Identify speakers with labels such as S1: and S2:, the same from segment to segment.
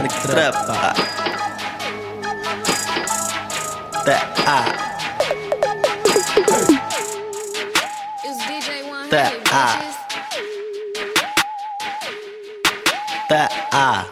S1: Трэп. Т.А. Т.А. Т.А.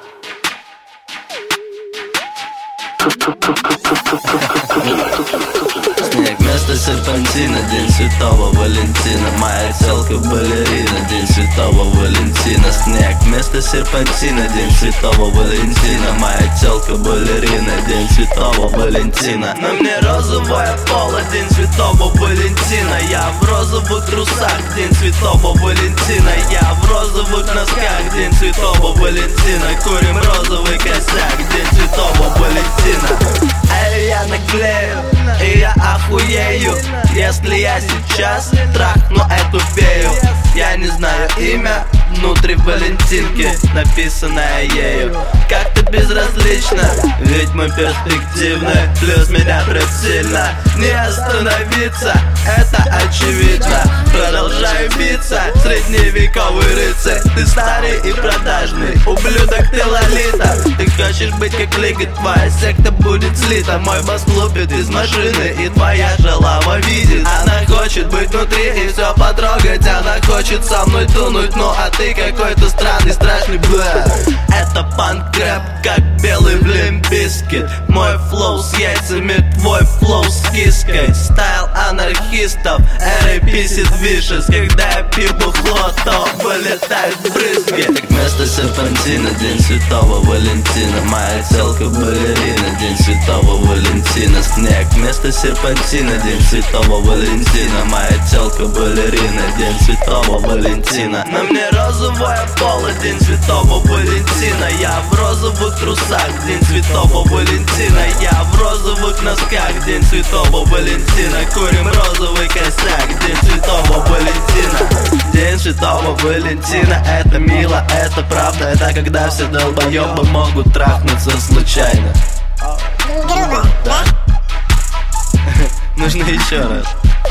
S1: Снег вместо серпантина, день святого Валентина. Моя телка балерина, день святого Валентина. Снег вместо серпантина, день святого Валентина. Моя телка балерина, день святого Валентина. На мне розовое поло, день святого Валентина. Я в розовых трусах, день святого Валентина. Я в розовых носках, день святого Валентина. Курим розовый косяк, день святого Валентина. Эй, я наклею, и я охуею, если я сейчас трахну эту фею. Я не знаю имя, внутри Валентинки написанное ею. Как-то безразлично, ведь мы перспективны. Плюс меня прет сильно, не остановиться, это очевидно. Продолжаю биться, средневековый рыцарь. Ты старый и продажный, ублюдок ты лолита. Ты хочешь быть как Лига, твоя секта будет слита. Мой бас лупит из машины, и твоя же лава видит. Она хочет быть внутри и все потрогать. Она хочет со мной тунуть, ну а ты какой-то странный, страшный бля. Это панк-рэп, как белый в Лимбискет. Мой флоу с яйцами, твой флоу с киской. Стайл анархистов, R.A.P. Vicious. Когда я пью бухло, то вылетают брызги. Как вместо серпантина, день святого Валентина. Моя телка балерина, день святого Валентина. Снег вместо серпантина, день святого Валентина. Моя телка балерина, день святого Валентина. На мне розовое поло, день святого Валентина. Я в розовых трусах, день святого Валентина. Я в розовых носках, день святого Валентина. Курим розовый косяк, день святого Валентина. День святого Валентина, это мило, это правда. Это когда все долбоебы могут трахнуться случайно. Да? Нужно еще раз.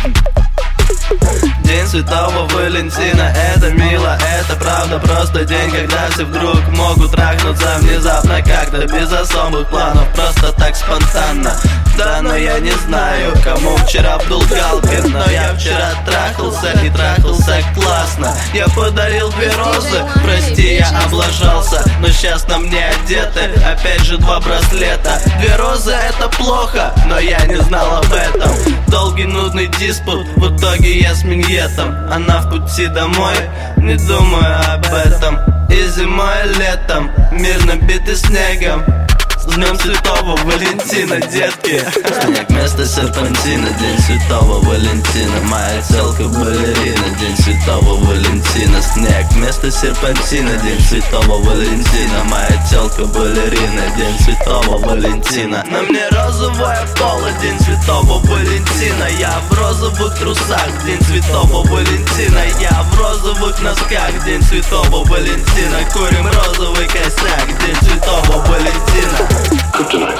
S1: День святого Валентина, это мило, это правда. Просто день, когда все вдруг могут трахнуться внезапно. Как-то без особых планов, просто так спонтанно. Да, но я не знаю, кому вчера вдул галкин. Но я вчера трахался и трахался классно. Я подарил 2 розы, прости, я облажался. Но сейчас на мне одеты, опять же 2 браслета. 2 розы это плохо, но я не знал об этом. Долгий нудный диспут, в итоге я с миньетом. Она в пути домой, не думаю об этом. И зимой, и летом, мир набитый снегом. С днем святого Валентина, детки. Снег вместо серпантина, день святого Валентина. Моя телка балерина, день святого Валентина. Снег вместо серпантина, день святого Валентина. Моя телка балерина, день святого Валентина. На мне розовое поло, день святого Валентина. Я в розовых трусах, день святого Валентина. Я в розовых носках, день святого Валентина. Курим розовый косяк, день святого Валентина.
S2: Kryptonite.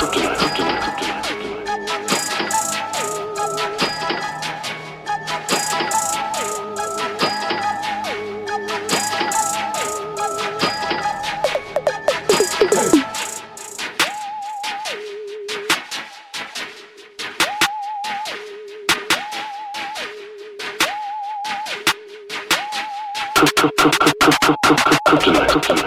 S2: Kryptonite.